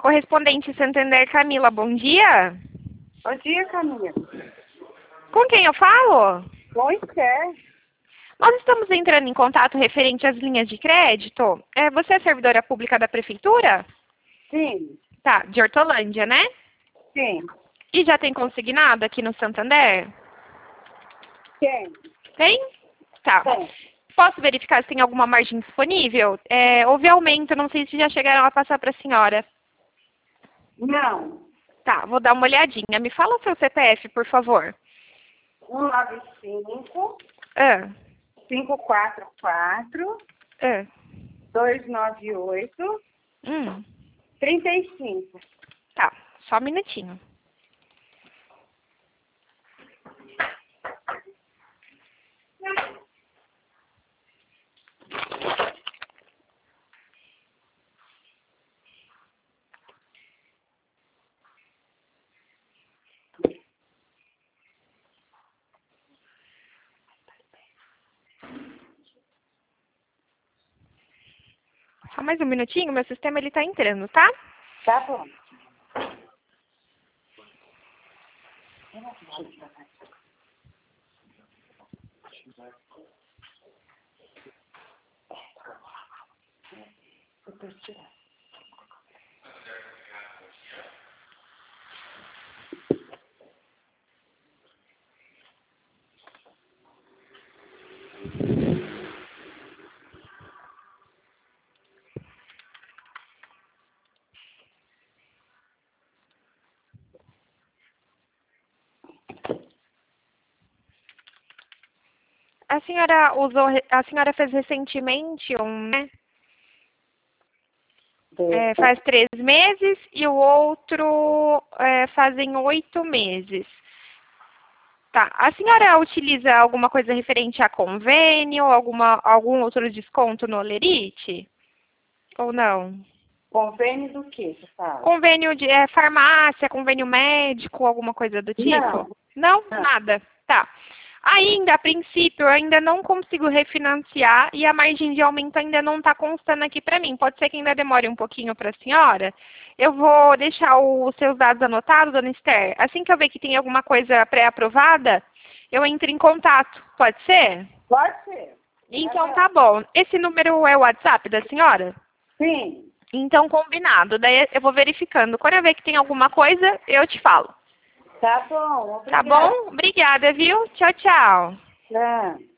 correspondente Santander Camila, bom dia. Bom dia, Camila. Com quem eu falo? Pois é. Nós estamos entrando em contato referente às linhas de crédito. Você é servidora pública da prefeitura? Sim, Tá, de Hortolândia, né? sim. E já tem consignado aqui no Santander? Tem. Tem? Tá. Tem. Posso verificar se tem alguma margem disponível? Houve aumento, não sei se já chegaram a passar para a senhora. Não. Tá, vou dar uma olhadinha. Me fala o seu CPF, por favor. 195 Ah, 544 ah. 298 Hum, 35. tá, só um minutinho. Só mais um minutinho, meu sistema ele tá entrando, tá? Tá bom. A senhora fez recentemente né? Faz 3 meses e o outro fazem 8 meses. Tá. A senhora utiliza alguma coisa referente a convênio, algum outro desconto no Olerite? Ou não? Convênio do que você fala? Convênio de farmácia, convênio médico, alguma coisa do tipo? Não. Não? Não. Nada. Tá. Ainda, a princípio, eu ainda não consigo refinanciar e a margem de aumento ainda não está constando aqui para mim. Pode ser que ainda demore um pouquinho para a senhora. Eu vou deixar os seus dados anotados, dona Esther. Assim que eu ver que tem alguma coisa pré-aprovada, eu entro em contato. Pode ser? Pode ser. Então tá bom. Esse número é o WhatsApp da senhora? Sim. Então, combinado. Daí eu vou verificando. Quando eu ver que tem alguma coisa, eu te falo. Tá bom. Obrigada. Tá bom? Obrigada, viu? Tchau, tchau. Tchau.